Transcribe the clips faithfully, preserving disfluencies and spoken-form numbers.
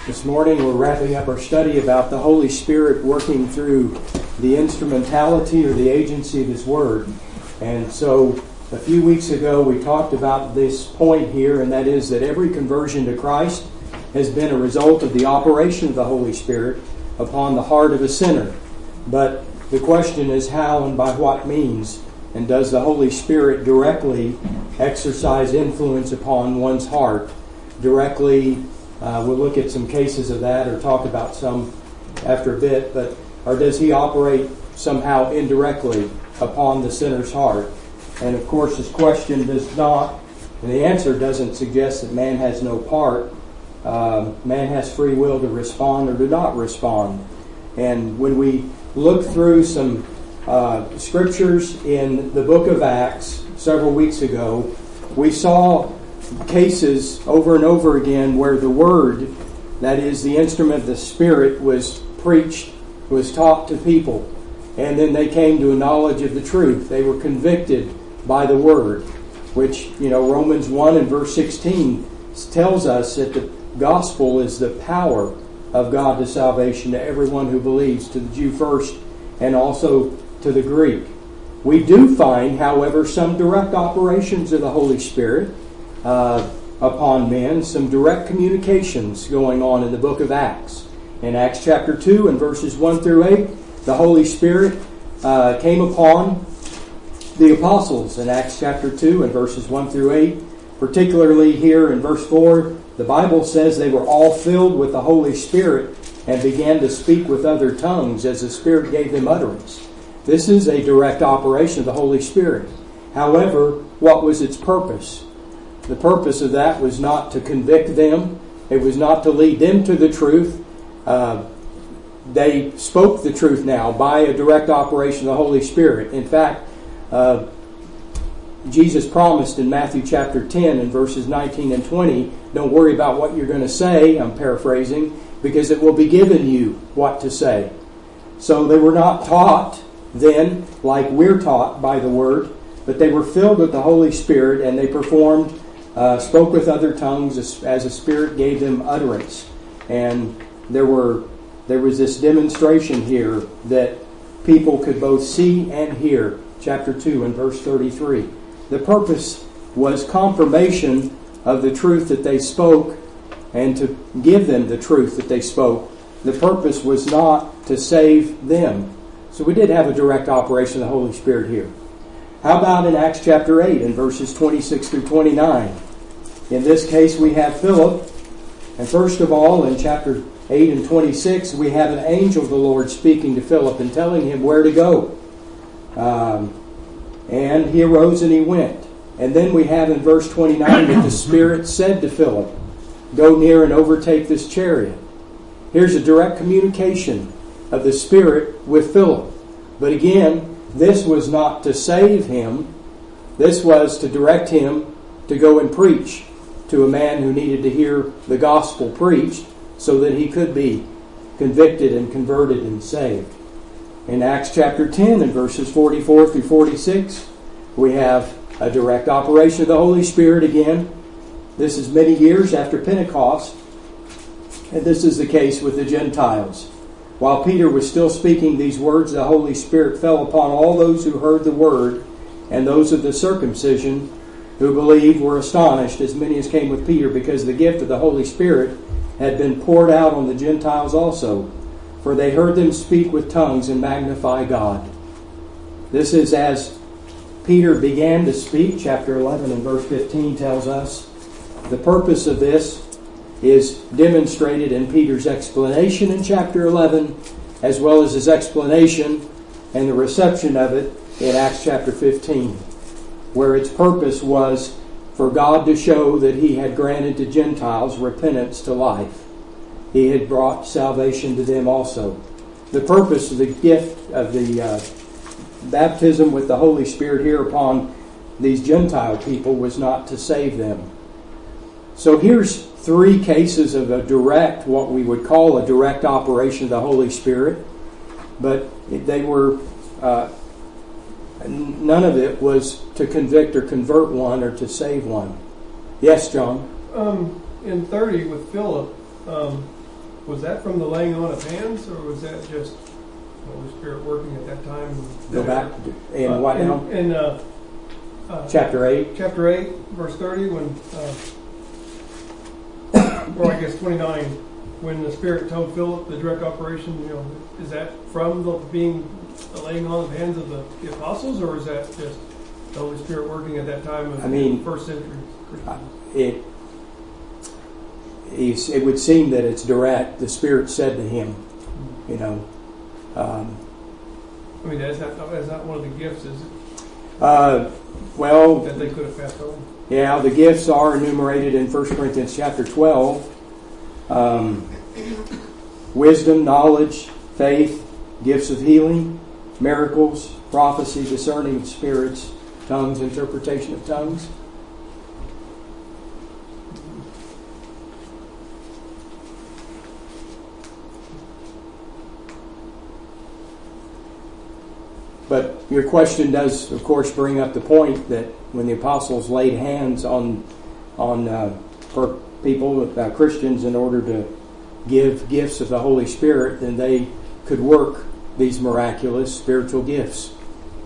This morning we're wrapping up our study about the Holy Spirit working through the instrumentality or the agency of His Word. And so a few weeks ago we talked about this point here, and that is that every conversion to Christ has been a result of the operation of the Holy Spirit upon the heart of a sinner. But the question is how and by what means, and does the Holy Spirit directly exercise influence upon one's heart? Directly, uh, we'll look at some cases of that or talk about some after a bit, but or does He operate somehow indirectly upon the sinner's heart? And of course this question does not, and the answer doesn't suggest that man has no part. Uh, man has free will to respond or to not respond. And when we look through some uh, scriptures in the book of Acts several weeks ago, we saw cases over and over again where the Word, that is the instrument of the Spirit, was preached, was taught to people, and then they came to a knowledge of the truth. They were convicted by the Word, which, you know, Romans one and verse sixteen tells us that the gospel is the power of God to salvation to everyone who believes, to the Jew first and also to the Greek. We do find, however, some direct operations of the Holy Spirit uh, upon men, some direct communications going on in the book of Acts. In Acts chapter two and verses one through eight, the Holy Spirit uh, came upon the apostles in Acts chapter two and verses one through eight. Particularly here in verse four, the Bible says they were all filled with the Holy Spirit and began to speak with other tongues as the Spirit gave them utterance. This is a direct operation of the Holy Spirit. However, what was its purpose? The purpose of that was not to convict them. It was not to lead them to the truth. Uh, they spoke the truth now by a direct operation of the Holy Spirit. In fact, uh, Jesus promised in Matthew chapter ten and verses nineteen and twenty, don't worry about what you're going to say, I'm paraphrasing, because it will be given you what to say. So they were not taught then like we're taught by the Word, but they were filled with the Holy Spirit, and they performed, uh, spoke with other tongues as, as the Spirit gave them utterance. And there were there was this demonstration here that people could both see and hear. Chapter two and verse thirty-three. The purpose was confirmation of the truth that they spoke and to give them the truth that they spoke. The purpose was not to save them. So we did have a direct operation of the Holy Spirit here. How about in Acts chapter eight and verses twenty-six through twenty-nine? In this case we have Philip. And first of all, in chapter eight and twenty-six, we have an angel of the Lord speaking to Philip and telling him where to go. Um, and he arose and he went. And then we have in verse twenty-nine that the Spirit said to Philip, go near and overtake this chariot. Here's a direct communication of the Spirit with Philip. But again, this was not to save him. This was to direct him to go and preach to a man who needed to hear the gospel preached so that he could be convicted and converted and saved. In Acts chapter ten and verses forty-four through forty-six, we have a direct operation of the Holy Spirit again. This is many years after Pentecost, and this is the case with the Gentiles. While Peter was still speaking these words, the Holy Spirit fell upon all those who heard the word, and those of the circumcision who believed were astonished, as many as came with Peter, because the gift of the Holy Spirit had been poured out on the Gentiles also. For they heard them speak with tongues and magnify God. This is as Peter began to speak. Chapter eleven and verse fifteen tells us the purpose of this is demonstrated in Peter's explanation in chapter eleven, as well as his explanation and the reception of it in Acts chapter fifteen, where its purpose was for God to show that He had granted to Gentiles repentance to life. He had brought salvation to them also. The purpose of the gift of the uh, baptism with the Holy Spirit here upon these Gentile people was not to save them. So here's three cases of a direct, what we would call a direct operation of the Holy Spirit, but they were, uh, none of it was to convict or convert one or to save one. Yes, John? Um, in thirty with Philip, um, was that from the laying on of hands, or was that just the Holy Spirit working at that time? Go back in uh, what now? In, in uh, uh, chapter eight. Chapter eight, verse thirty, when, uh, or I guess twenty-nine, when the Spirit told Philip the direct operation. You know, is that from the being the laying on of hands of the, the apostles, or is that just the Holy Spirit working at that time of I mean, first century Christians? It. He's, it would seem that it's direct. The Spirit said to him, you know. Um, I mean, that's not that's not one of the gifts, is it? Uh, well, that they could have passed on. Yeah, the gifts are enumerated in First Corinthians chapter twelve. Um, wisdom, knowledge, faith, gifts of healing, miracles, prophecy, discerning of spirits, tongues, interpretation of tongues. But your question does, of course, bring up the point that when the apostles laid hands on on uh, people, uh, Christians, in order to give gifts of the Holy Spirit, then they could work these miraculous spiritual gifts.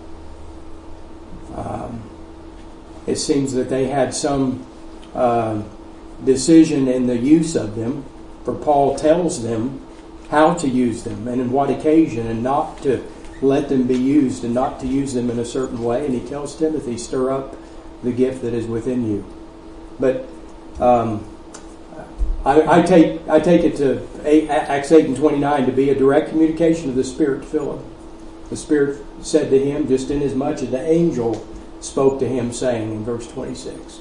Um, it seems that they had some uh, decision in the use of them, for Paul tells them how to use them and in what occasion, and not to let them be used and not to use them in a certain way. And he tells Timothy, stir up the gift that is within you. But um, I, I take I take it to Acts eight and twenty-nine to be a direct communication of the Spirit to Philip. The Spirit said to him, just inasmuch as the angel spoke to him, saying in verse twenty-six.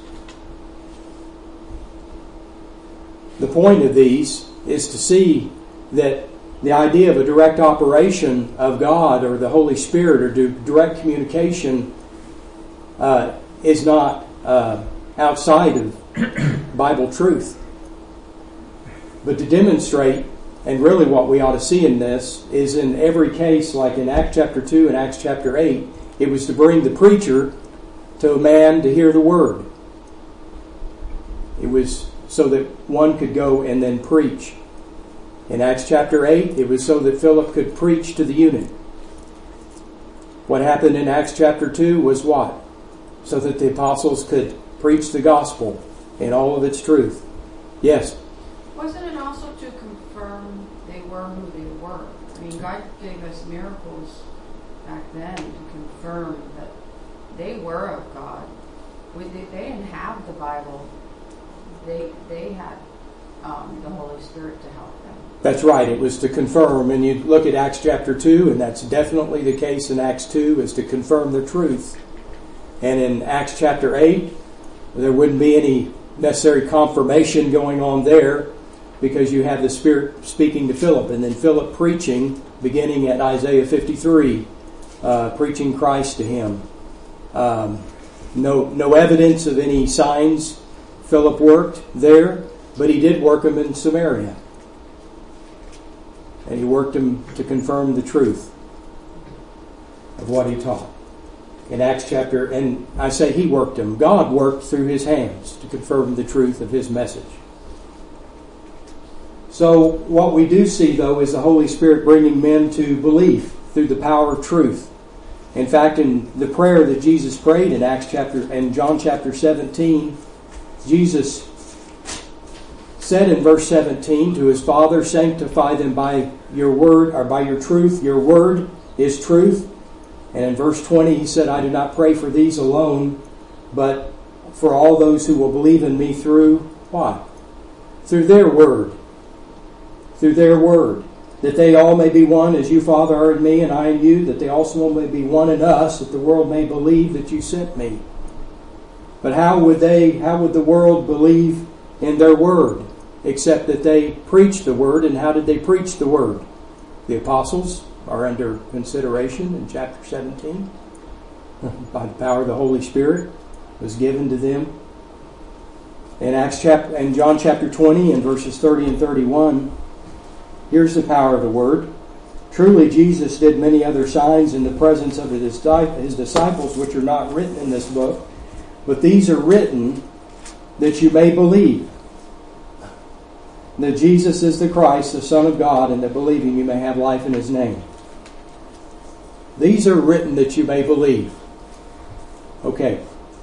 The point of these is to see that the idea of a direct operation of God or the Holy Spirit or direct communication uh, is not uh, outside of Bible truth. But to demonstrate, and really what we ought to see in this, is in every case, like in Acts chapter two and Acts chapter eight, it was to bring the preacher to a man to hear the word. It was so that one could go and then preach. In Acts chapter eight, it was so that Philip could preach to the eunuch. What happened in Acts chapter two was what? So that the apostles could preach the gospel in all of its truth. Yes? Wasn't it also to confirm they were who they were? I mean, God gave us miracles back then to confirm that they were of God. They, they didn't have the Bible. They, they had um, the Holy Spirit to help them. That's right. It was to confirm. And you look at Acts chapter two, and that's definitely the case in Acts two, is to confirm the truth. And in Acts chapter eight, there wouldn't be any necessary confirmation going on there, because you have the Spirit speaking to Philip, and then Philip preaching, beginning at Isaiah fifty-three, uh, preaching Christ to him. Um, no, no evidence of any signs Philip worked there, but he did work them in Samaria. And he worked them to confirm the truth of what he taught. In Acts chapter, and I say he worked them, God worked through his hands to confirm the truth of his message. So what we do see, though, is the Holy Spirit bringing men to belief through the power of truth. In fact, in the prayer that Jesus prayed in Acts chapter and John chapter seventeen, Jesus said in verse seventeen to his Father, sanctify them by your word, or by your truth. Your word is truth. And in verse twenty, he said, I do not pray for these alone, but for all those who will believe in me through what? Through their word. Through their word. That they all may be one, as you, Father, are in me and I in you, that they also may be one in us, that the world may believe that you sent me. But how would they, how would the world believe in their word, except that they preached the word? And how did they preach the word? The apostles are under consideration in chapter seventeen. By the power of the Holy Spirit was given to them. In Acts chapter and John chapter twenty and verses thirty and thirty-one, here's the power of the word. Truly Jesus did many other signs in the presence of his disciples, which are not written in this book, but these are written that you may believe that Jesus is the Christ, the Son of God, and that believing you may have life in His name. These are written that you may believe. Okay.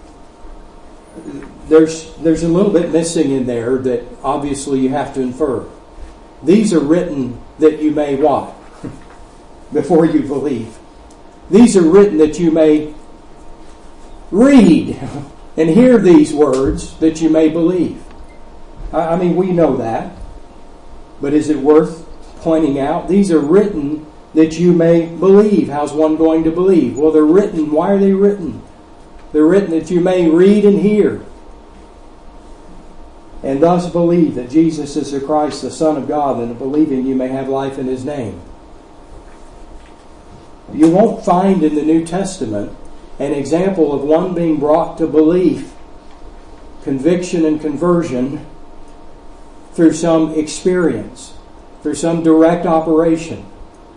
There's, there's a little bit missing in there that obviously you have to infer. These are written that you may what? Before you believe. These are written that you may read and hear these words that you may believe. I mean, we know that. But is it worth pointing out? These are written that you may believe. How's one going to believe? Well, they're written. Why are they written? They're written that you may read and hear, and thus believe that Jesus is the Christ, the Son of God, and believing you may have life in His name. You won't find in the New Testament an example of one being brought to belief, conviction and conversion through some experience, through some direct operation.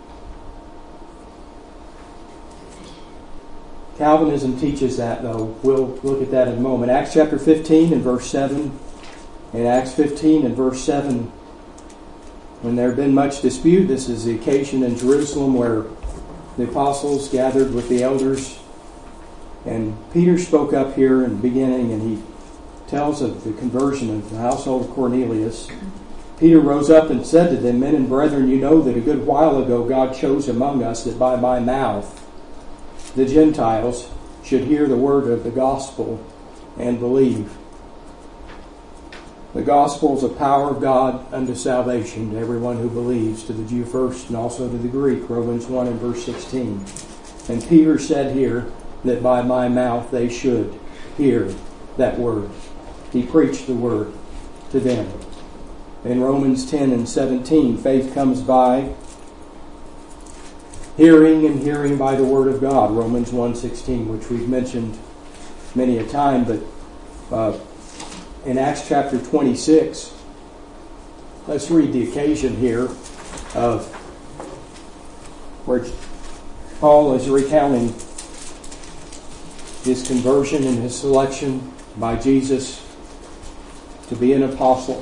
Calvinism teaches that, though. We'll look at that in a moment. Acts chapter fifteen and verse seven. In Acts fifteen and verse seven, when there had been much dispute, this is the occasion in Jerusalem where the apostles gathered with the elders. And Peter spoke up here in the beginning, and he tells of the conversion of the household of Cornelius. Peter rose up and said to them, Men and brethren, you know that a good while ago God chose among us that by my mouth the Gentiles should hear the word of the gospel and believe. The gospel is the power of God unto salvation to everyone who believes, to the Jew first and also to the Greek, Romans one and verse sixteen. And Peter said here that by my mouth they should hear that word. He preached the word to them. In Romans ten and seventeen, faith comes by hearing, and hearing by the word of God, Romans one sixteen, which we've mentioned many a time. But uh, in Acts chapter twenty-six, let's read the occasion here of where Paul is recounting his conversion and his selection by Jesus to be an apostle.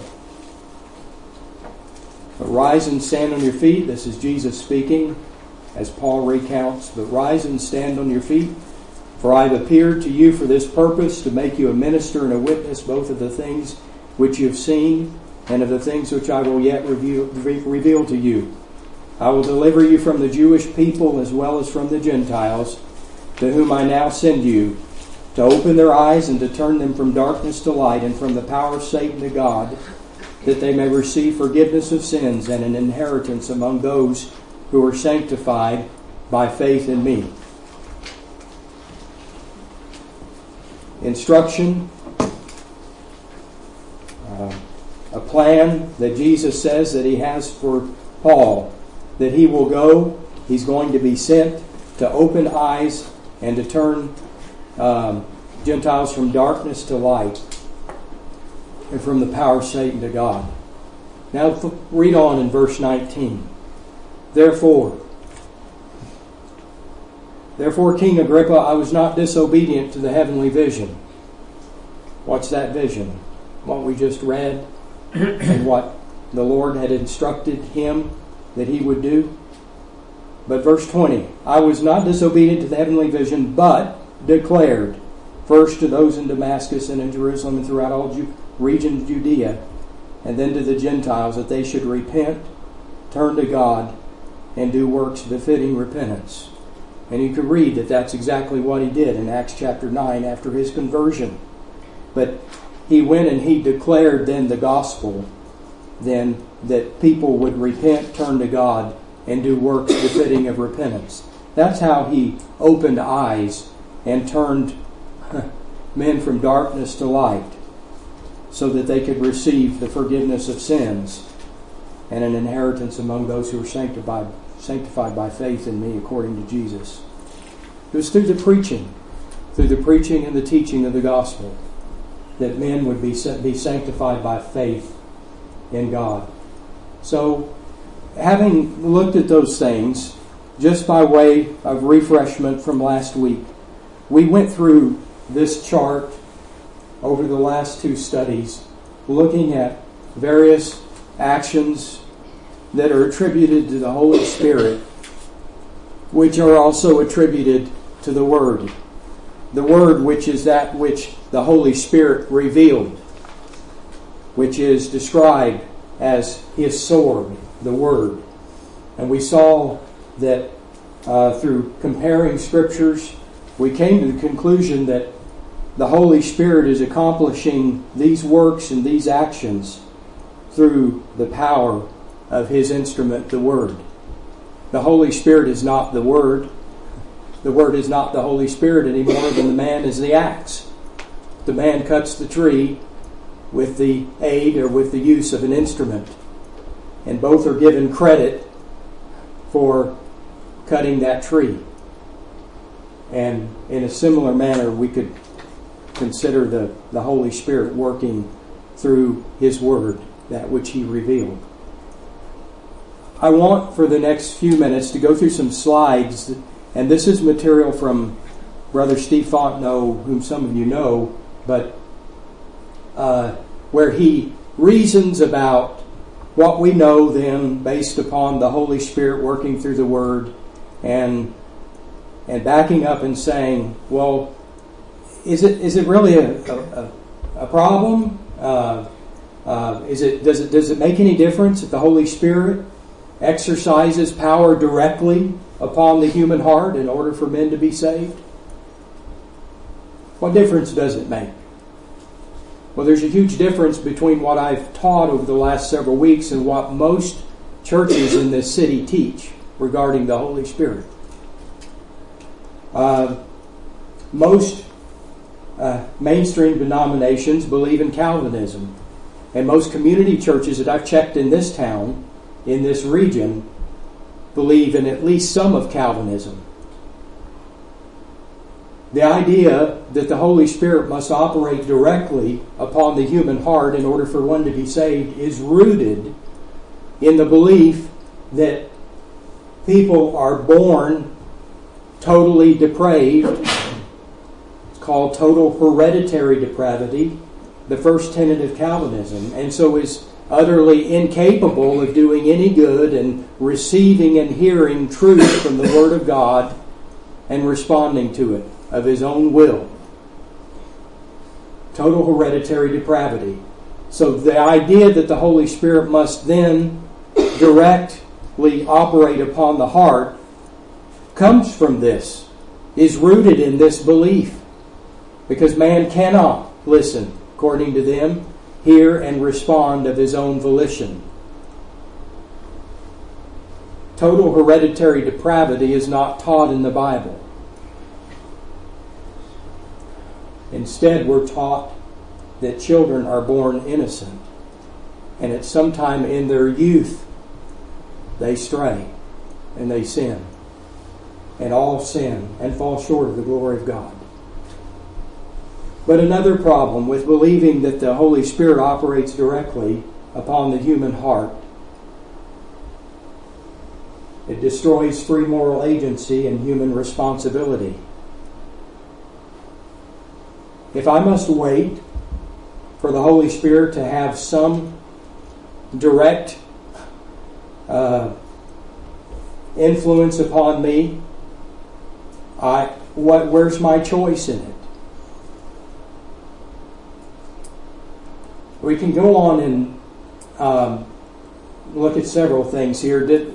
But rise and stand on your feet. This is Jesus speaking, as Paul recounts. But rise and stand on your feet, for I have appeared to you for this purpose, to make you a minister and a witness both of the things which you have seen and of the things which I will yet reveal, reveal to you. I will deliver you from the Jewish people as well as from the Gentiles, to whom I now send you, to open their eyes and to turn them from darkness to light and from the power of Satan to God, that they may receive forgiveness of sins and an inheritance among those who are sanctified by faith in me. Instruction, uh, a plan that Jesus says that He has for Paul, that he will go, he's going to be sent to open eyes and to turn um, Gentiles from darkness to light and from the power of Satan to God. Now read on in verse nineteen. Therefore, Therefore, King Agrippa, I was not disobedient to the heavenly vision. What's that vision? What we just read and what the Lord had instructed him that he would do. But verse twenty, I was not disobedient to the heavenly vision, but declared first to those in Damascus and in Jerusalem and throughout all Ju- region of Judea, and then to the Gentiles, that they should repent, turn to God, and do works befitting repentance. And you can read that that's exactly what he did in Acts chapter nine after his conversion. But he went and he declared then the gospel, then that people would repent, turn to God, and do works befitting of repentance. That's how he opened eyes and turned men from darkness to light, so that they could receive the forgiveness of sins and an inheritance among those who are sanctified sanctified by faith in me, according to Jesus. It was through the preaching, through the preaching and the teaching of the gospel, that men would be be sanctified by faith in God. So, having looked at those things, just by way of refreshment from last week, we went through this chart over the last two studies, looking at various actions that are attributed to the Holy Spirit, which are also attributed to the Word. The Word, which is that which the Holy Spirit revealed, which is described as His sword, the Word. And we saw that uh, through comparing Scriptures, we came to the conclusion that the Holy Spirit is accomplishing these works and these actions through the power of His instrument, the Word. The Holy Spirit is not the Word. The Word is not the Holy Spirit any more than the man is the axe. The man cuts the tree with the aid or with the use of an instrument. And both are given credit for cutting that tree. And in a similar manner, we could consider the, the Holy Spirit working through His Word, that which He revealed. I want for the next few minutes to go through some slides, and this is material from Brother Steve Fontenot, whom some of you know, but uh, where he reasons about what we know then based upon the Holy Spirit working through the Word, and and backing up and saying, well, is it is it really a a, a problem? Uh, uh, is it does it does it make any difference if the Holy Spirit exercises power directly upon the human heart in order for men to be saved? What difference does it make? Well, there's a huge difference between what I've taught over the last several weeks and what most churches in this city teach regarding the Holy Spirit. Uh, most uh, mainstream denominations believe in Calvinism. And most community churches that I've checked in this town, in this region, believe in at least some of Calvinism. The idea that the Holy Spirit must operate directly upon the human heart in order for one to be saved is rooted in the belief that people are born totally depraved. It's called total hereditary depravity, the first tenet of Calvinism, and so is utterly incapable of doing any good and receiving and hearing truth from the Word of God and responding to it of his own will. Total hereditary depravity. So the idea that the Holy Spirit must then directly operate upon the heart comes from this, is rooted in this belief. Because man cannot listen, according to them, hear and respond of his own volition. Total hereditary depravity is not taught in the Bible. Instead, we're taught that children are born innocent, and at some time in their youth they stray and they sin, and all sin and fall short of the glory of God. But another problem with believing that the Holy Spirit operates directly upon the human heart, it destroys free moral agency and human responsibility. If I must wait for the Holy Spirit to have some direct uh, influence upon me, I what? Where's my choice in it? We can go on and um, look at several things here. Did,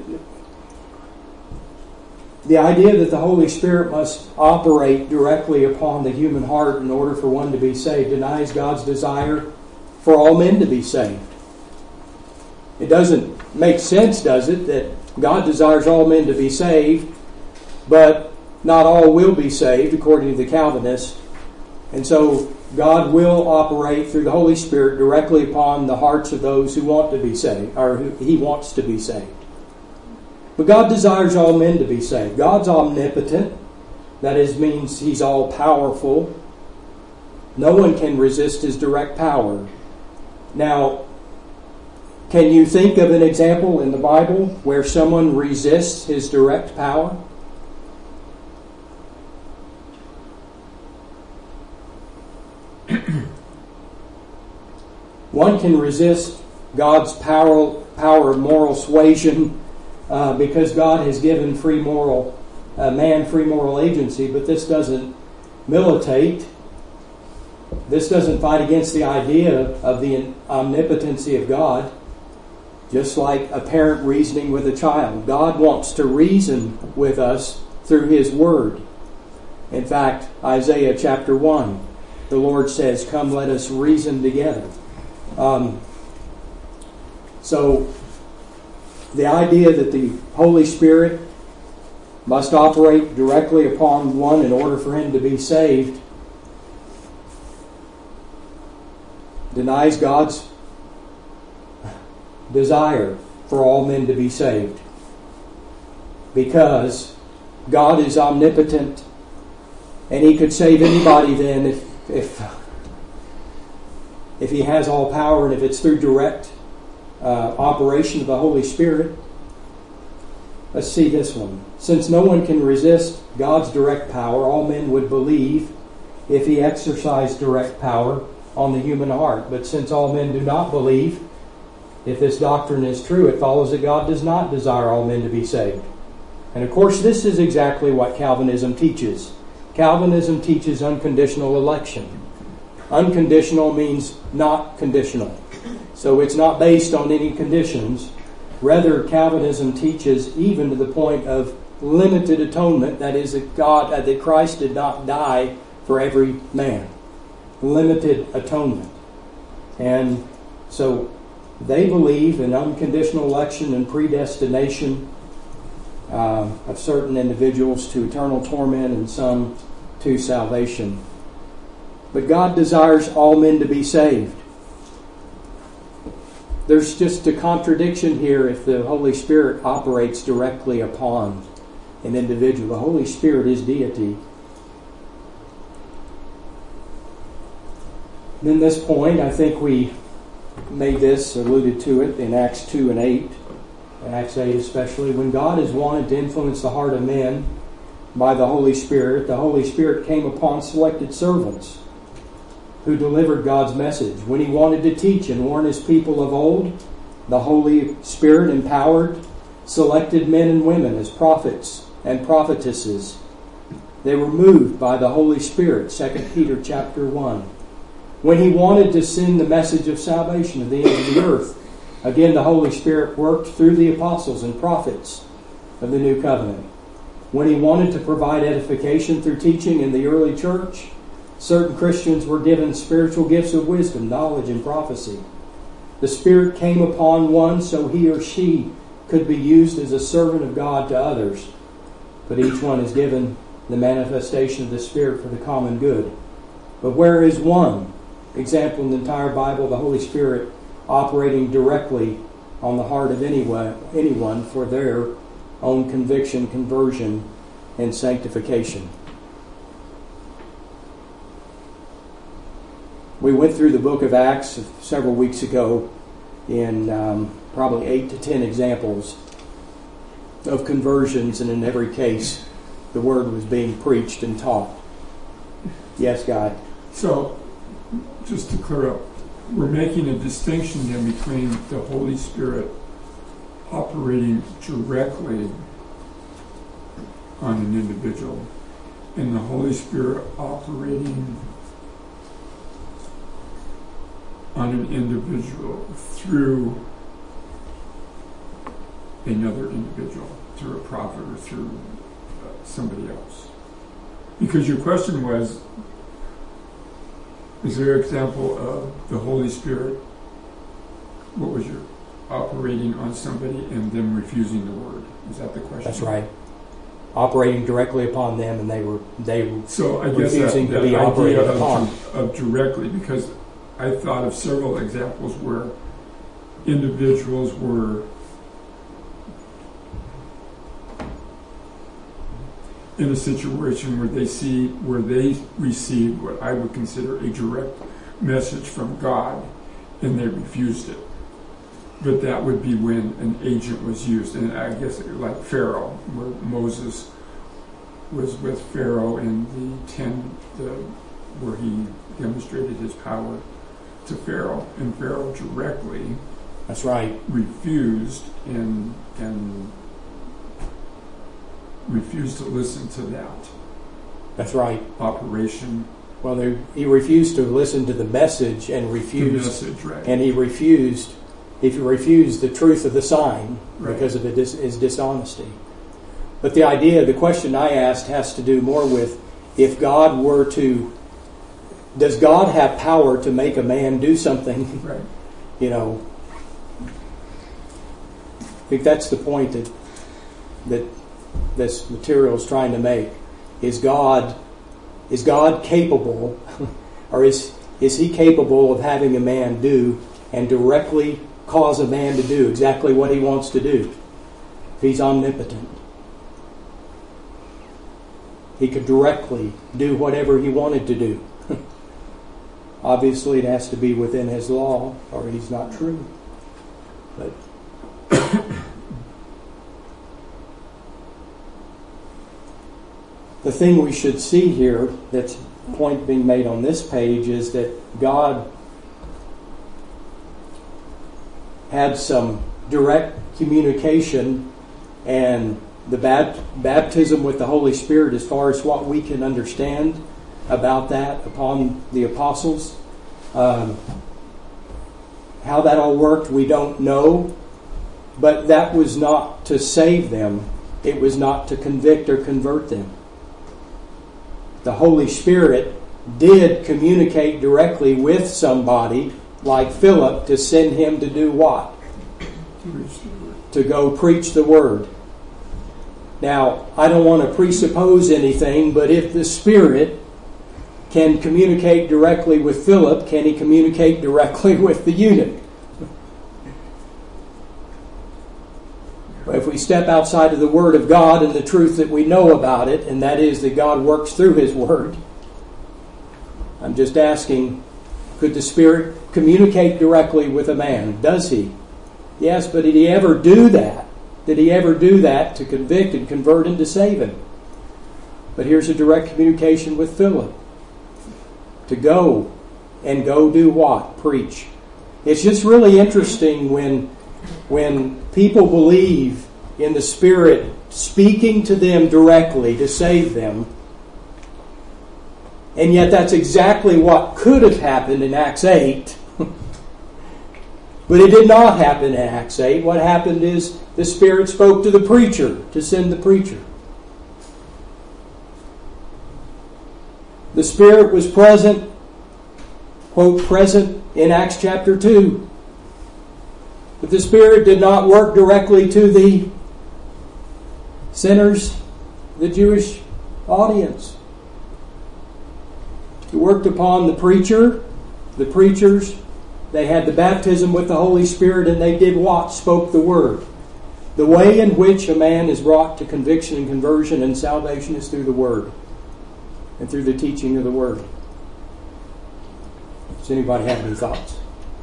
The idea that the Holy Spirit must operate directly upon the human heart in order for one to be saved denies God's desire for all men to be saved. It doesn't make sense, does it, that God desires all men to be saved, but not all will be saved, according to the Calvinists. And so God will operate through the Holy Spirit directly upon the hearts of those who want to be saved, or who He wants to be saved. But God desires all men to be saved. God's omnipotent. That is, means He's all-powerful. No one can resist His direct power. Now, can you think of an example in the Bible where someone resists His direct power? One can resist God's power, power of moral suasion, uh, because God has given free moral uh, man free moral agency, but this doesn't militate. This doesn't fight against the idea of the omnipotency of God, just like a parent reasoning with a child. God wants to reason with us through His Word. In fact, Isaiah chapter one, the Lord says, "Come, let us reason together." Um, so, the idea that the Holy Spirit must operate directly upon one in order for him to be saved denies God's desire for all men to be saved. Because God is omnipotent, and He could save anybody then if, if, if He has all power and if it's through direct uh, operation of the Holy Spirit. Let's see this one. Since no one can resist God's direct power, all men would believe if He exercised direct power on the human heart. But since all men do not believe, if this doctrine is true, it follows that God does not desire all men to be saved. And of course, this is exactly what Calvinism teaches. Calvinism teaches unconditional election. Unconditional means not conditional. So it's not based on any conditions. Rather, Calvinism teaches even to the point of limited atonement, that is, that God, uh, that Christ did not die for every man. Limited atonement. And so they believe in unconditional election and predestination uh, of certain individuals to eternal torment and some to salvation. But God desires all men to be saved. There's just a contradiction here if the Holy Spirit operates directly upon an individual. The Holy Spirit is deity. In this point, I think we made this, alluded to it in Acts two and eight, Acts eight especially. When God has wanted to influence the heart of men by the Holy Spirit, the Holy Spirit came upon selected servants who delivered God's message. When He wanted to teach and warn His people of old, the Holy Spirit empowered selected men and women as prophets and prophetesses. They were moved by the Holy Spirit, Second Peter chapter one. When He wanted to send the message of salvation to the ends of the earth, again the Holy Spirit worked through the apostles and prophets of the New Covenant. When He wanted to provide edification through teaching in the early church, certain Christians were given spiritual gifts of wisdom, knowledge, and prophecy. The Spirit came upon one so he or she could be used as a servant of God to others. But each one is given the manifestation of the Spirit for the common good. But where is one example in the entire Bible, the Holy Spirit operating directly on the heart of anyone, anyone for their own conviction, conversion, and sanctification? We went through the book of Acts several weeks ago in um, probably eight to ten examples of conversions, and in every case the word was being preached and taught. Yes, Guy? So, just to clear up, we're making a distinction then between the Holy Spirit operating directly on an individual and the Holy Spirit operating on an individual through another individual, through a prophet or through uh, somebody else. Because your question was, is there an example of the Holy Spirit, what was your, operating on somebody and them refusing the word? Is that the question? That's right. Operating directly upon them, and they were they were so I guess refusing that, that to be operated idea upon. Of, of directly, because I thought of several examples where individuals were in a situation where they see, where they received what I would consider a direct message from God, and they refused it. But that would be when an agent was used, and I guess like Pharaoh, where Moses was with Pharaoh in the ten, the, where he demonstrated his power to Pharaoh, and Pharaoh directly That's right. refused and and refused to listen to that That's right. operation. Well, they, he refused to listen to the message and The refused, message, right? and he refused, he refused the truth of the sign Right. because of his, his dishonesty. But the idea, the question I asked has to do more with if God were to, does God have power to make a man do something? Right. You know, I think that's the point that that this material is trying to make. Is God is God capable, or is is he capable of having a man do and directly cause a man to do exactly what he wants to do? If he's omnipotent, he could directly do whatever he wanted to do. Obviously, it has to be within his law, or he's not true. But the thing we should see here, that's a point being made on this page, is that God had some direct communication and the bat- baptism with the Holy Spirit, as far as what we can understand about that upon the apostles. Um, how that all worked, we don't know. But that was not to save them. It was not to convict or convert them. The Holy Spirit did communicate directly with somebody like Philip to send him to do what? To go preach the word. Now, I don't want to presuppose anything, but if the Spirit can communicate directly with Philip, can he communicate directly with the eunuch? If we step outside of the Word of God and the truth that we know about it, and that is that God works through His Word, I'm just asking, could the Spirit communicate directly with a man? Does He? Yes, but did He ever do that? Did He ever do that to convict and convert and to save him? But here's a direct communication with Philip. To go and go do what? Preach. It's just really interesting when when people believe in the Spirit speaking to them directly to save them, and yet that's exactly what could have happened in Acts eight. But it did not happen in Acts eight. What happened is the Spirit spoke to the preacher to send the preacher. The Spirit was present, quote, present in Acts chapter two. But the Spirit did not work directly to the sinners, the Jewish audience. He worked upon the preacher, the preachers. They had the baptism with the Holy Spirit, and they did what? Spoke the word. The way in which a man is brought to conviction and conversion and salvation is through the word and through the teaching of the word. Does anybody have any thoughts?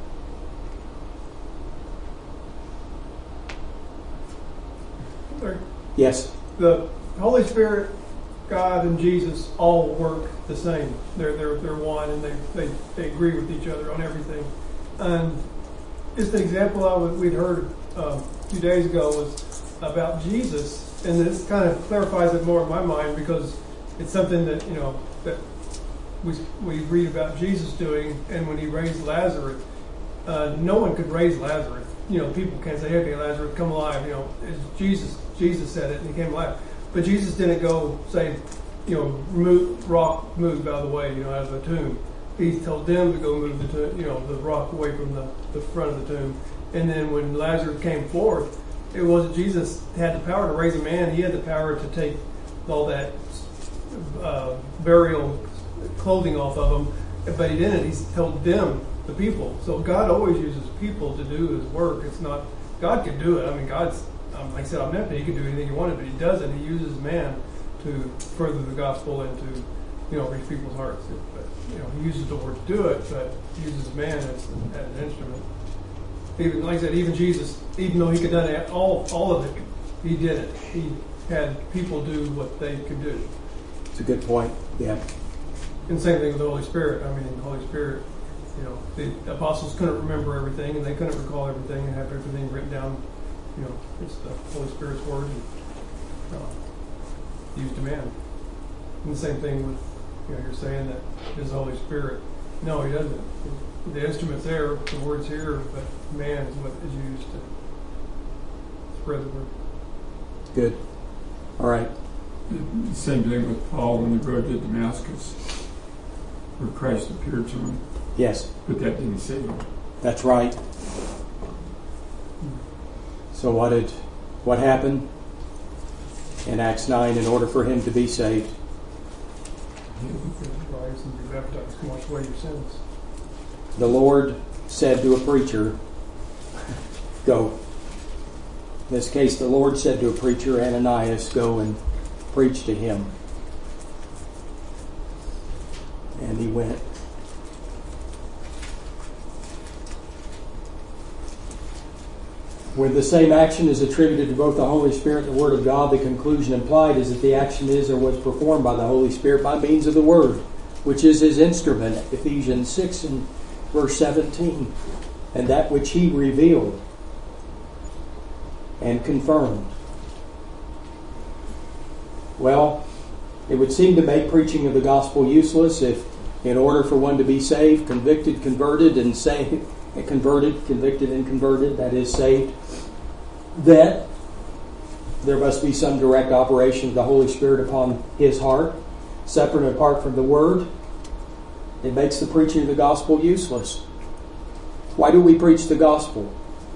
Yes. The Holy Spirit, God, and Jesus all work the same. They're they're they're one, and they they, they agree with each other on everything. And just an example I would, we'd heard uh, a few days ago was about Jesus, and this kind of clarifies it more in my mind because it's something that you know that we we read about Jesus doing, and when He raised Lazarus, uh, no one could raise Lazarus. You know, people can't say, "Okay, Lazarus, come alive." You know, it's Jesus. Jesus said it, and he came alive. But Jesus didn't go say, you know, move, rock moved out of the way, you know, out of the tomb. He told them to go move the tomb, you know, the rock away from the, the front of the tomb. And then when Lazarus came forth, it wasn't Jesus had the power to raise a man. He had the power to take all that uh, burial clothing off of him, but he didn't. He told them, the people. So God always uses people to do His work. It's not God can do it. I mean, God's um, like I said, omnipotent. He can do anything He wanted, but He doesn't. He uses man to further the gospel and to you know reach people's hearts. But you know, He uses the word to do it, but He uses man as, as an instrument. Even like I said, even Jesus, even though He could have done all all of it, He didn't. He had people do what they could do. It's a good point. Yeah. And same thing with the Holy Spirit. I mean, the Holy Spirit you know, the, the apostles couldn't remember everything, and they couldn't recall everything and have everything written down. You know, it's the Holy Spirit's word, and uh, used to man. And the same thing with, you know, you're saying that his Holy Spirit. No, he doesn't. The instrument's there, the word's here, but man is what is used to spread the word. Good. All right. The same thing with Paul on the road to Damascus, where Christ appeared to him. Yes. But that didn't save him. That's right. So what did what happened in Acts nine in order for him to be saved? Rise and be baptized and wash away your sins. The Lord said to a preacher, go. In this case, the Lord said to a preacher, Ananias, go and preach to him. And he went. When the same action is attributed to both the Holy Spirit and the Word of God, the conclusion implied is that the action is or was performed by the Holy Spirit by means of the Word, which is His instrument, Ephesians six and verse seventeen, and that which He revealed and confirmed. Well, it would seem to make preaching of the gospel useless if, in order for one to be saved, convicted, converted, and saved, converted, convicted, and converted, that is, saved, that there must be some direct operation of the Holy Spirit upon his heart, separate and apart from the Word. It makes the preaching of the gospel useless. Why do we preach the gospel?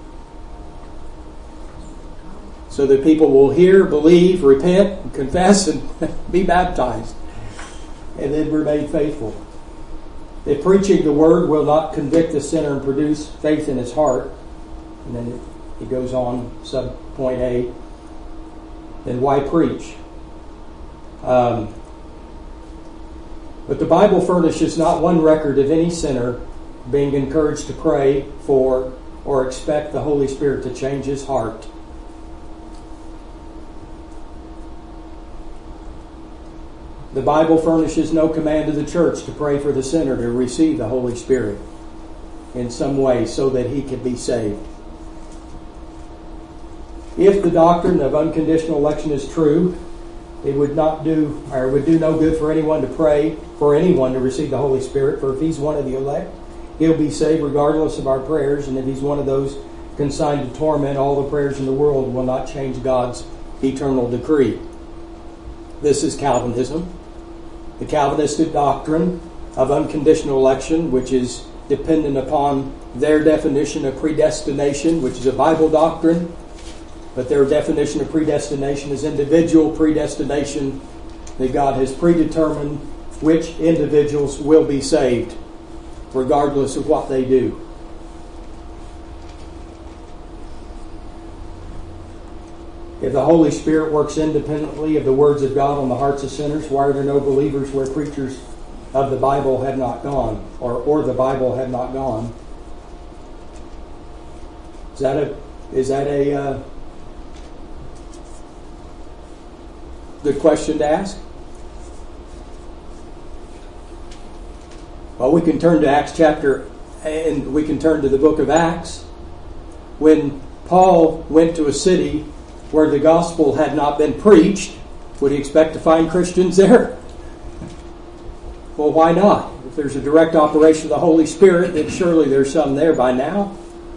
So that people will hear, believe, repent, confess, and be baptized, and then remain faithful. If preaching the Word will not convict the sinner and produce faith in his heart, and then it, it goes on, sub point A, then why preach? Um, but the Bible furnishes not one record of any sinner being encouraged to pray for or expect the Holy Spirit to change his heart. The Bible furnishes no command to the church to pray for the sinner to receive the Holy Spirit in some way so that he can be saved. If the doctrine of unconditional election is true, it would not do, or would do no good for anyone to pray for anyone to receive the Holy Spirit. For if he's one of the elect, he'll be saved regardless of our prayers. And if he's one of those consigned to torment, all the prayers in the world will not change God's eternal decree. This is Calvinism. The Calvinistic doctrine of unconditional election, which is dependent upon their definition of predestination, which is a Bible doctrine, but their definition of predestination is individual predestination, that God has predetermined which individuals will be saved, regardless of what they do. If the Holy Spirit works independently of the words of God on the hearts of sinners, why are there no believers where preachers of the Bible have not gone, or, or the Bible have not gone? Is that a is that a uh, good question to ask? Well, we can turn to Acts chapter, and we can turn to the book of Acts. When Paul went to a city where the gospel had not been preached, would he expect to find Christians there? Well, why not? If there's a direct operation of the Holy Spirit, then surely there's some there by now.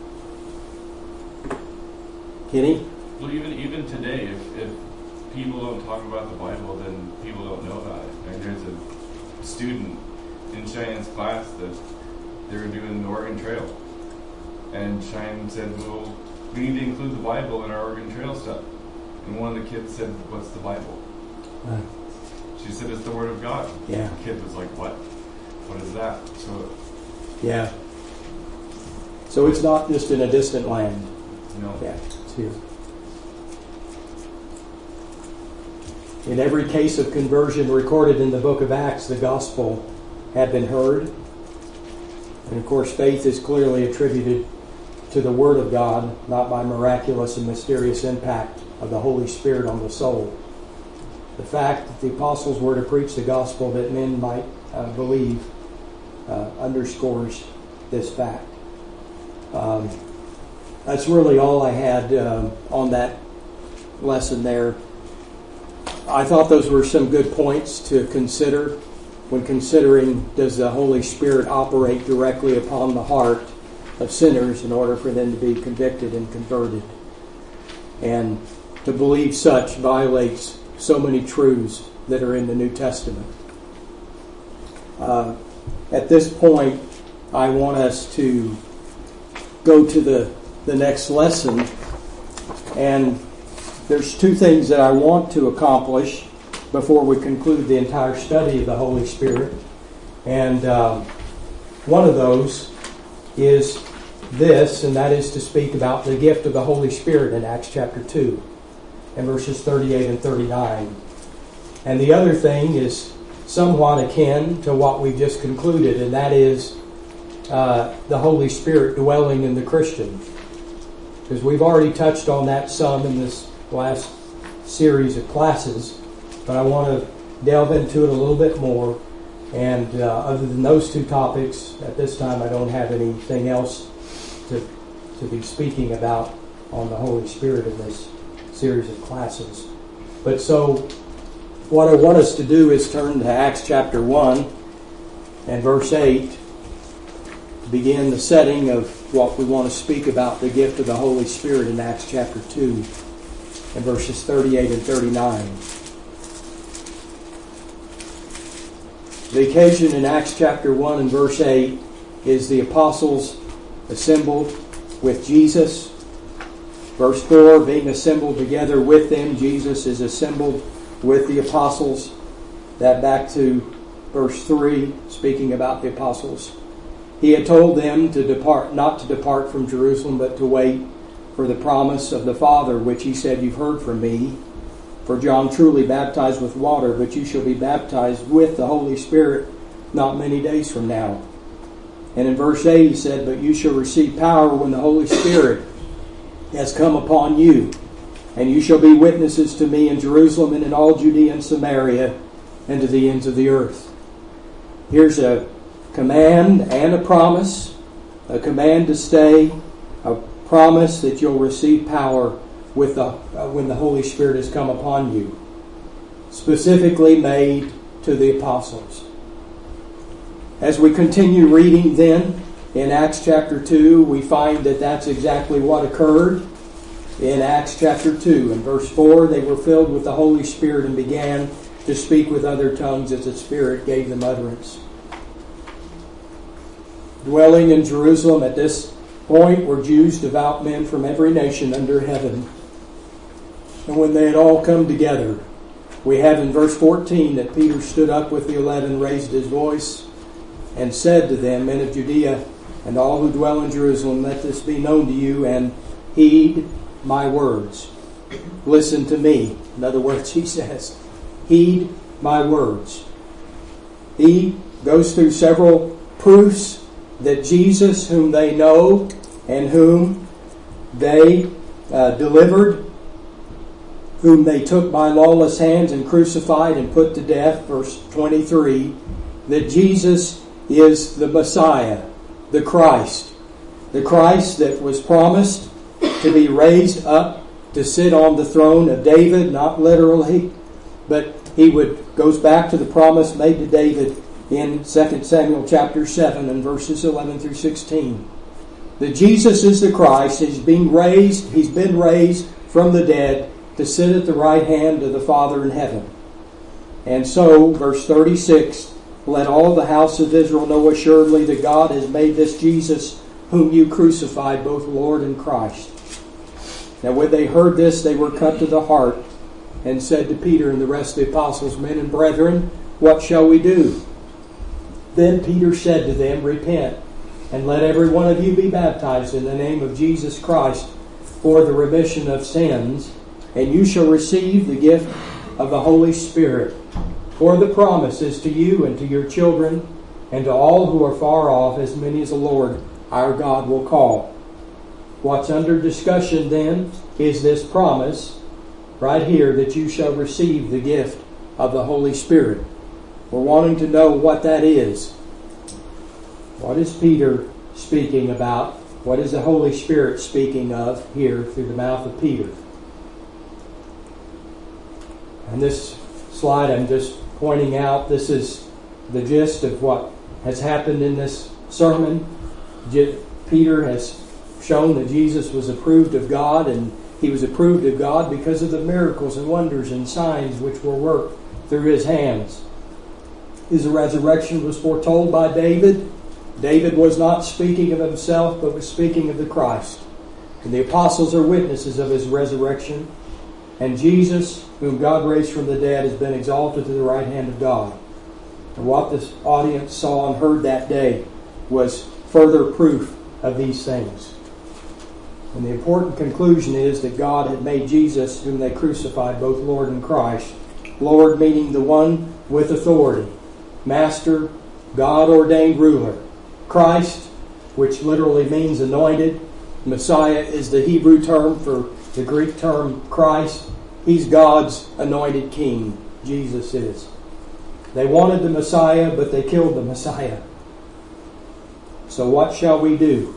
Kenny? Well, even even today, if, if people don't talk about the Bible, then people don't know about it. Like there's a student in Cheyenne's class that they were doing the Oregon Trail. And Cheyenne said, well, we need to include the Bible in our Oregon Trail stuff. And one of the kids said, what's the Bible? Uh, She said, it's the Word of God. Yeah. The kid was like, what? What is that? So, yeah. So it's not just in a distant land. no. Yeah, it's here. In every case of conversion recorded in the book of Acts, the gospel had been heard. And of course, faith is clearly attributed to the Word of God, not by miraculous and mysterious impact of the Holy Spirit on the soul. The fact that the apostles were to preach the gospel that men might uh, believe uh, underscores this fact. Um, that's really all I had um, on that lesson there. I thought those were some good points to consider when considering, does the Holy Spirit operate directly upon the heart of sinners in order for them to be convicted and converted? And to believe such violates so many truths that are in the New Testament. Uh, at this point, I want us to go to the, the next lesson. And there's two things that I want to accomplish before we conclude the entire study of the Holy Spirit. And uh, one of those is this, and that is to speak about the gift of the Holy Spirit in Acts chapter two, and verses thirty-eight and thirty-nine. And the other thing is somewhat akin to what we've just concluded, and that is uh, the Holy Spirit dwelling in the Christian. Because we've already touched on that some in this last series of classes, but I want to delve into it a little bit more. And uh, other than those two topics, at this time I don't have anything else to, to be speaking about on the Holy Spirit in this series of classes. But so, what I want us to do is turn to Acts chapter one and verse eight to begin the setting of what we want to speak about, the gift of the Holy Spirit in Acts chapter two and verses thirty-eight and thirty-nine. The occasion in Acts chapter one and verse eight is the apostles assembled with Jesus. Verse four, being assembled together with them, Jesus is assembled with the apostles. That back to verse three, speaking about the apostles. He had told them to depart, not to depart from Jerusalem, but to wait for the promise of the Father, which he said, you've heard from me. For John truly baptized with water, but you shall be baptized with the Holy Spirit not many days from now. And in verse eight he said, but you shall receive power when the Holy Spirit has come upon you. And you shall be witnesses to me in Jerusalem and in all Judea and Samaria and to the ends of the earth. Here's a command and a promise. A command to stay. A promise that you'll receive power with the uh, when the Holy Spirit has come upon you. Specifically made to the apostles. As we continue reading then in Acts chapter two, we find that that's exactly what occurred. In Acts chapter two and verse four, they were filled with the Holy Spirit and began to speak with other tongues as the Spirit gave them utterance. Dwelling in Jerusalem at this point were Jews, devout men from every nation under heaven. And when they had all come together, we have in verse fourteen that Peter stood up with the eleven, raised his voice, and said to them, men of Judea, and all who dwell in Jerusalem, let this be known to you, and heed my words. Listen to me. In other words, he says, heed my words. He goes through several proofs that Jesus, whom they know and whom they uh, delivered, whom they took by lawless hands and crucified and put to death, verse twenty-three, that Jesus is the Messiah, the Christ, the Christ that was promised to be raised up to sit on the throne of David, not literally, but he would goes back to the promise made to David in Second Samuel chapter seven and verses eleven through sixteen. That Jesus is the Christ, he's being raised, he's been raised from the dead to sit at the right hand of the Father in heaven. And so, verse thirty-six, let all the house of Israel know assuredly that God has made this Jesus, whom you crucified, both Lord and Christ. Now when they heard this, they were cut to the heart, and said to Peter and the rest of the apostles, men and brethren, what shall we do? Then Peter said to them, repent, and let every one of you be baptized in the name of Jesus Christ for the remission of sins, and you shall receive the gift of the Holy Spirit. For the promise is to you and to your children, and to all who are far off, as many as the Lord our God will call. What's under discussion then is this promise right here, that you shall receive the gift of the Holy Spirit. We're wanting to know what that is. What is Peter speaking about? What is the Holy Spirit speaking of here through the mouth of Peter? And this slide I'm just pointing out, this is the gist of what has happened in this sermon. Peter has shown that Jesus was approved of God, and he was approved of God because of the miracles and wonders and signs which were worked through his hands. His resurrection was foretold by David. David was not speaking of himself, but was speaking of the Christ. And the apostles are witnesses of his resurrection. And Jesus, whom God raised from the dead, has been exalted to the right hand of God. And what this audience saw and heard that day was further proof of these things. And the important conclusion is that God had made Jesus, whom they crucified, both Lord and Christ. Lord meaning the one with authority. Master, God-ordained ruler. Christ, which literally means anointed. Messiah is the Hebrew term for the Greek term Christ. He's God's anointed king. Jesus is. They wanted the Messiah, but they killed the Messiah. So what shall we do?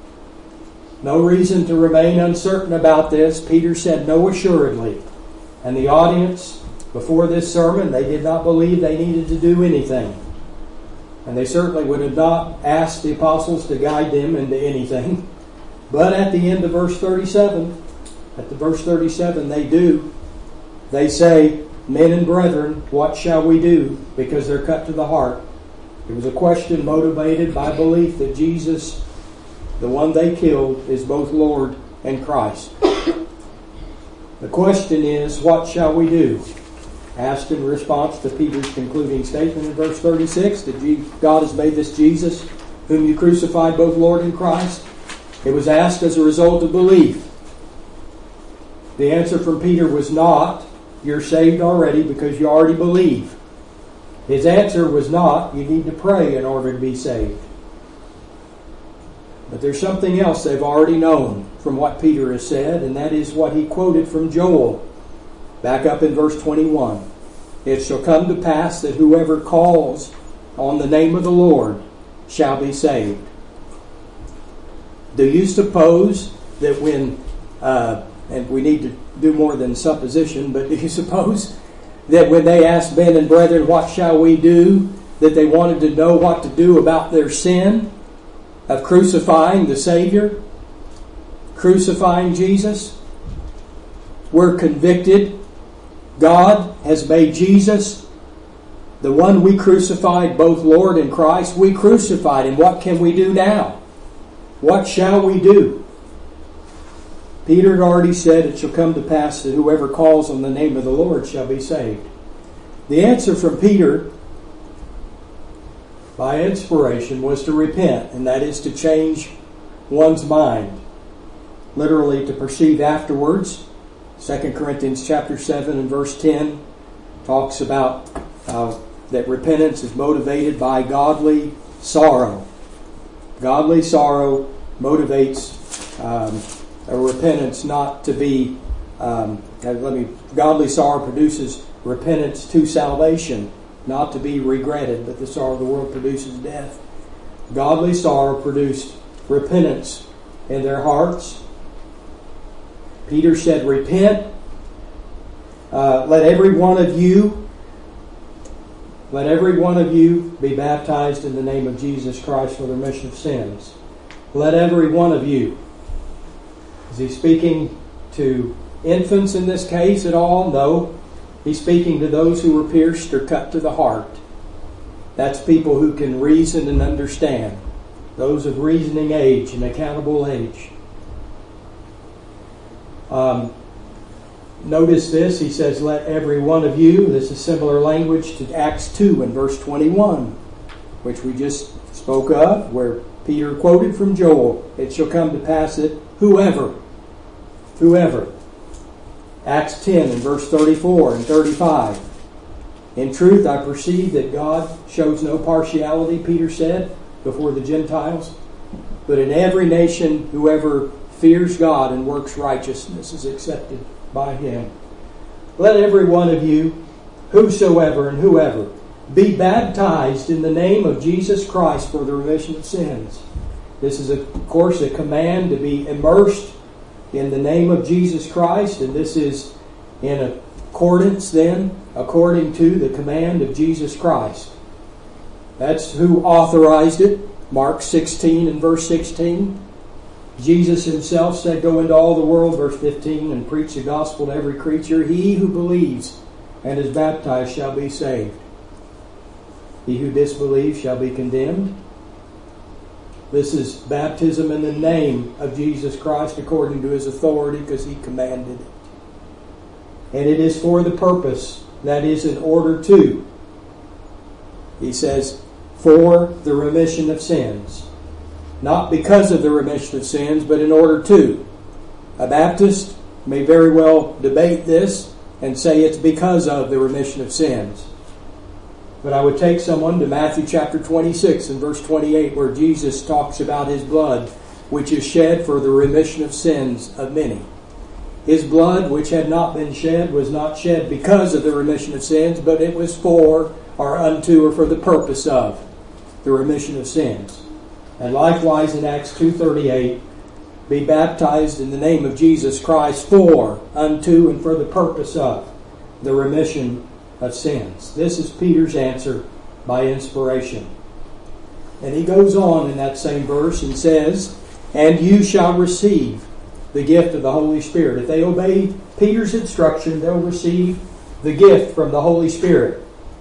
No reason to remain uncertain about this. Peter said, no, assuredly. And the audience, before this sermon, they did not believe they needed to do anything. And they certainly would have not asked the apostles to guide them into anything. But at the end of verse thirty-seven, at the verse thirty-seven, they do. They say, men and brethren, what shall we do? Because they're cut to the heart. It was a question motivated by belief that Jesus, the one they killed, is both Lord and Christ. The question is, what shall we do? Asked in response to Peter's concluding statement in verse thirty-six, that God has made this Jesus, whom you crucified, both Lord and Christ. It was asked as a result of belief. The answer from Peter was not, you're saved already because you already believe. His answer was not, you need to pray in order to be saved. But there's something else they've already known from what Peter has said, and that is what he quoted from Joel. Back up in verse twenty-one. It shall come to pass that whoever calls on the name of the Lord shall be saved. Do you suppose that when, uh, and we need to do more than supposition, but do you suppose that when they asked men and brethren, what shall we do, that they wanted to know what to do about their sin of crucifying the Savior, crucifying Jesus? We're convicted. God has made Jesus, the one we crucified, both Lord and Christ. We crucified him. What can we do now? What shall we do? Peter had already said, it shall come to pass that whoever calls on the name of the Lord shall be saved. The answer from Peter, by inspiration, was to repent, and that is to change one's mind. Literally, to perceive afterwards. Second Corinthians chapter seven and verse ten talks about uh, that repentance is motivated by godly sorrow. Godly sorrow motivates um, a repentance not to be, um, let me, godly sorrow produces repentance to salvation, not to be regretted, but the sorrow of the world produces death. Godly sorrow produced repentance in their hearts. Peter said, repent. Uh, let every one of you, let every one of you be baptized in the name of Jesus Christ for the remission of sins. Let every one of you. Is he speaking to infants in this case at all? No. He's speaking to those who were pierced or cut to the heart. That's people who can reason and understand. Those of reasoning age and accountable age. Um, notice this, he says, let every one of you. This is similar language to Acts two in verse twenty-one, which we just spoke of, where Peter quoted from Joel. It shall come to pass that whoever, whoever. Acts ten in verse thirty-four and thirty-five. In truth, I perceive that God shows no partiality, Peter said, before the Gentiles, but in every nation, whoever fears God and works righteousness is accepted by him. Let every one of you, whosoever and whoever, be baptized in the name of Jesus Christ for the remission of sins. This is, of course, a command to be immersed in the name of Jesus Christ, and this is in accordance then, according to the command of Jesus Christ. That's who authorized it. Mark sixteen and verse sixteen. Jesus himself said, "Go into all the world," verse fifteen, "and preach the gospel to every creature. He who believes and is baptized shall be saved. He who disbelieves shall be condemned." This is baptism in the name of Jesus Christ according to his authority, because he commanded it. And it is for the purpose, that is, in order to, he says, for the remission of sins. Not because of the remission of sins, but in order to. A Baptist may very well debate this and say it's because of the remission of sins. But I would take someone to Matthew chapter twenty-six and verse twenty-eight, where Jesus talks about his blood, which is shed for the remission of sins of many. His blood, which had not been shed, was not shed because of the remission of sins, but it was for, or unto, or for the purpose of the remission of sins. And likewise in Acts two thirty-eight, be baptized in the name of Jesus Christ for, unto, and for the purpose of the remission of sins. This is Peter's answer by inspiration. And he goes on in that same verse and says, "And you shall receive the gift of the Holy Spirit." If they obey Peter's instruction, they'll receive the gift from the Holy Spirit.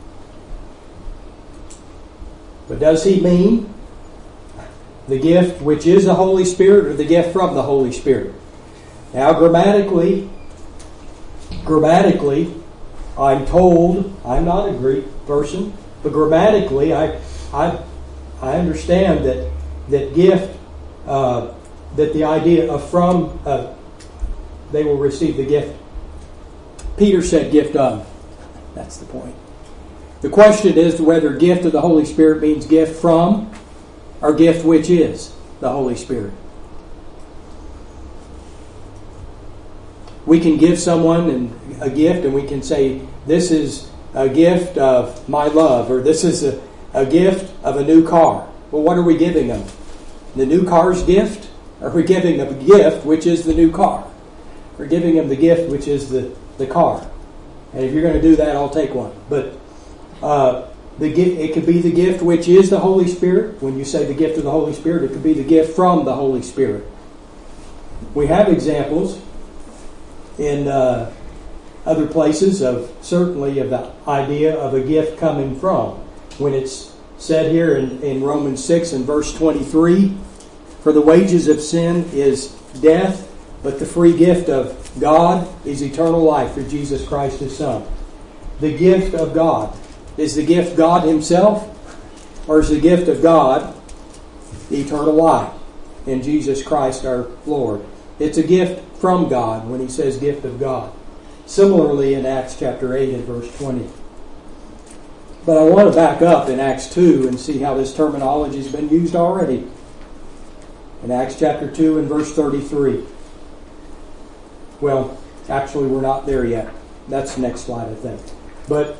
But does he mean the gift which is the Holy Spirit, or the gift from the Holy Spirit? Now, grammatically, grammatically, I'm told, I'm not a Greek person, but grammatically, I, I, I understand that that gift, uh, that the idea of from, uh, they will receive the gift. Peter said gift of. That's the point. The question is whether gift of the Holy Spirit means gift from, or gift which is the Holy Spirit. We can give someone a gift and we can say, this is a gift of my love, or this is a, a gift of a new car. Well, what are we giving them? The new car's gift? Or are we giving them a gift which is the new car? We're giving them the gift which is the, the car. And if you're going to do that, I'll take one. But uh, the gift, it could be the gift which is the Holy Spirit. When you say the gift of the Holy Spirit, it could be the gift from the Holy Spirit. We have examples in uh, other places of certainly of the idea of a gift coming from. When it's said here in, in Romans six and verse twenty-three, "For the wages of sin is death, but the free gift of God is eternal life through Jesus Christ his Son." The gift of God. Is the gift God himself? Or is the gift of God eternal life in Jesus Christ our Lord? It's a gift from God when he says gift of God. Similarly in Acts chapter eight and verse twenty. But I want to back up in Acts two and see how this terminology has been used already. In Acts chapter two and verse thirty-three. Well, actually we're not there yet. That's the next slide, I think. But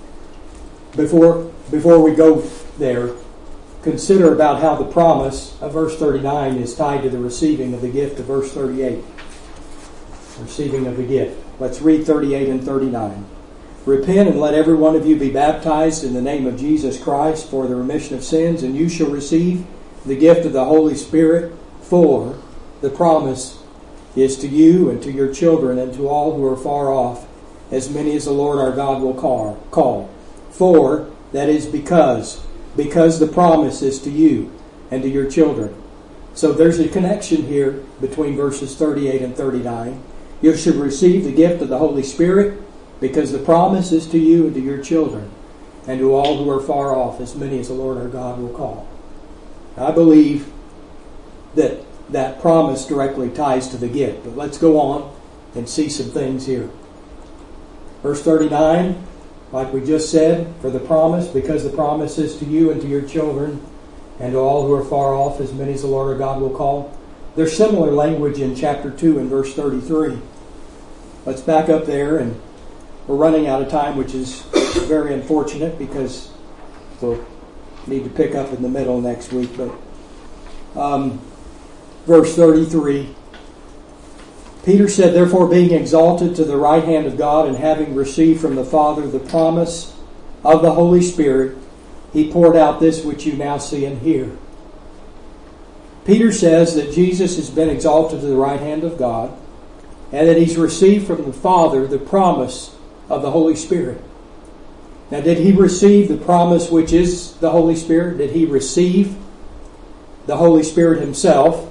before before we go there, consider about how the promise of verse thirty-nine is tied to the receiving of the gift of verse thirty-eight. Receiving of the gift. Let's read thirty-eight and thirty-nine. "Repent and let every one of you be baptized in the name of Jesus Christ for the remission of sins, and you shall receive the gift of the Holy Spirit, for the promise is to you and to your children and to all who are far off, as many as the Lord our God will call. call. For, that is because, because the promise is to you and to your children." So there's a connection here between verses thirty-eight and thirty-nine. You should receive the gift of the Holy Spirit because the promise is to you and to your children and to all who are far off, as many as the Lord our God will call. I believe that that promise directly ties to the gift. But let's go on and see some things here. Verse thirty-nine, like we just said, for the promise, because the promise is to you and to your children and to all who are far off, as many as the Lord our God will call. There's similar language in chapter two and verse thirty-three. Let's back up there, and we're running out of time, which is very unfortunate because we'll need to pick up in the middle next week. But um, verse thirty-three. Peter said, "Therefore, being exalted to the right hand of God, and having received from the Father the promise of the Holy Spirit, he poured out this which you now see and hear." Peter says that Jesus has been exalted to the right hand of God, and that he's received from the Father the promise of the Holy Spirit. Now, did he receive the promise which is the Holy Spirit? Did he receive the Holy Spirit himself?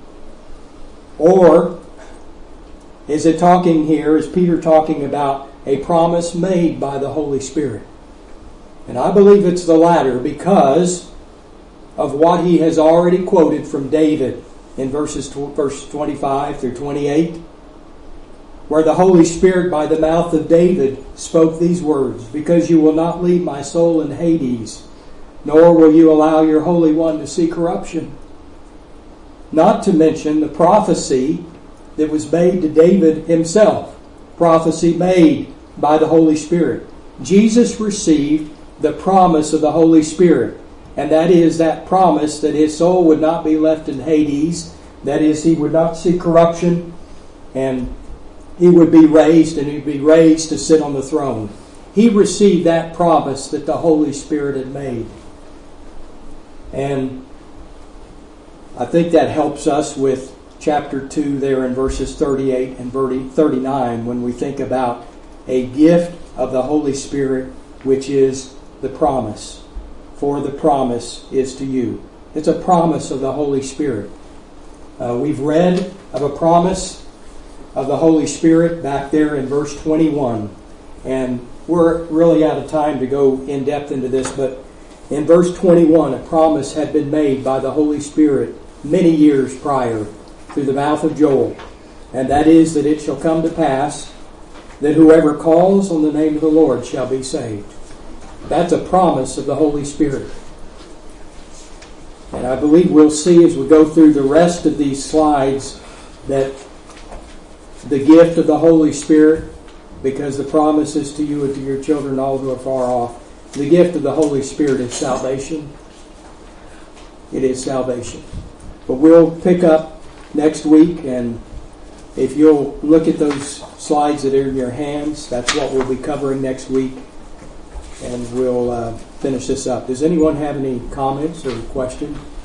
Or is it talking here, is Peter talking about a promise made by the Holy Spirit? And I believe it's the latter, because of what he has already quoted from David in verses verse twenty-five through twenty-eight, where the Holy Spirit by the mouth of David spoke these words, "Because you will not leave my soul in Hades, nor will you allow your Holy One to see corruption." Not to mention the prophecy that was made to David himself, prophecy made by the Holy Spirit. Jesus received the promise of the Holy Spirit, and that is that promise that his soul would not be left in Hades, that is, he would not see corruption, and he would be raised, and he'd be raised to sit on the throne. He received that promise that the Holy Spirit had made. And I think that helps us with chapter two there in verses thirty-eight and thirty-nine when we think about a gift of the Holy Spirit, which is the promise. For the promise is to you. It's a promise of the Holy Spirit. Uh, we've read of a promise of the Holy Spirit back there in verse twenty-one. And we're really out of time to go in depth into this, but in verse twenty-one, a promise had been made by the Holy Spirit many years prior through the mouth of Joel. And that is that it shall come to pass that whoever calls on the name of the Lord shall be saved. That's a promise of the Holy Spirit. And I believe we'll see as we go through the rest of these slides that the gift of the Holy Spirit, because the promise is to you and to your children, all who are far off, the gift of the Holy Spirit is salvation. It is salvation. But we'll pick up next week, and if you'll look at those slides that are in your hands, that's what we'll be covering next week. And we'll uh, finish this up. Does anyone have any comments or questions?